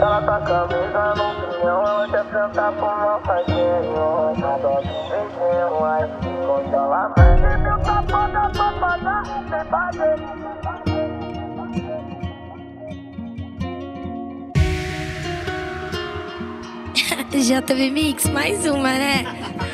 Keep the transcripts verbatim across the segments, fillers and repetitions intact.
Ela tá com a camisa no pinhão, ela quer sentar pro meu fazinho. Na dose de beijinho, ai, congelamento. Meu papo da papada, sem fazer. J V Mix, mais uma, né?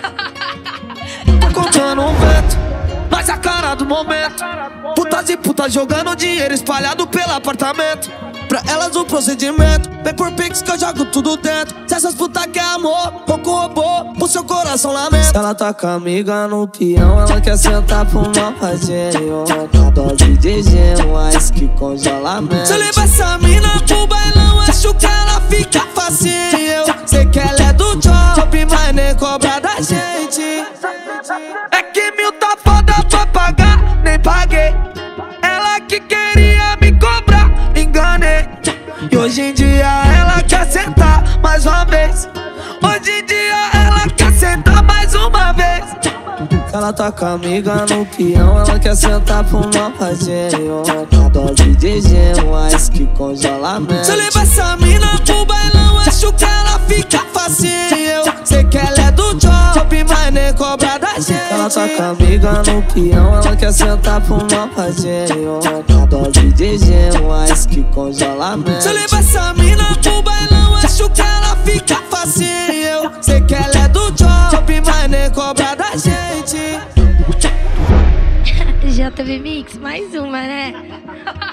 Tá contando um vento, mas a cara do momento. Putas e putas jogando dinheiro espalhado pelo apartamento. Pra elas o procedimento, vem por pix que eu jogo tudo dentro. Se essas putas quer amor, ou com robô, pro seu coração lamento. Ela tá com a amiga no peão, ela quer sentar pro mal fazinho. Na dose de gelo, ice que congelamento. Se eu levar essa mina pro bailão, acho que ela fica facinho. Sei que ela é do job, mas nem cobra da gente. É que mil tá foda pra pagar, nem paguei. Ela que queria me cobrar, enganei. E hoje em dia ela quer sentar mais uma vez. Hoje em dia ela quer sentar mais uma vez. Ela tá com a amiga no peão, ela quer sentar pro mal fazinho. Na dose de gelo, ice que congelamento. Se eu levar essa mina pro bailão, acho que ela fica facinho. Sei que ela é do job, mas nem cobra da gente. Ela tá com a amiga no peão, ela quer sentar pro mal fazinho. Na dose de gelo, ice que congelamento. Se eu levar essa mina pro bailão, acho que ela fica facinho. Sei que ela é do job, mas nem cobra da gente. J V Mix, mais uma, né?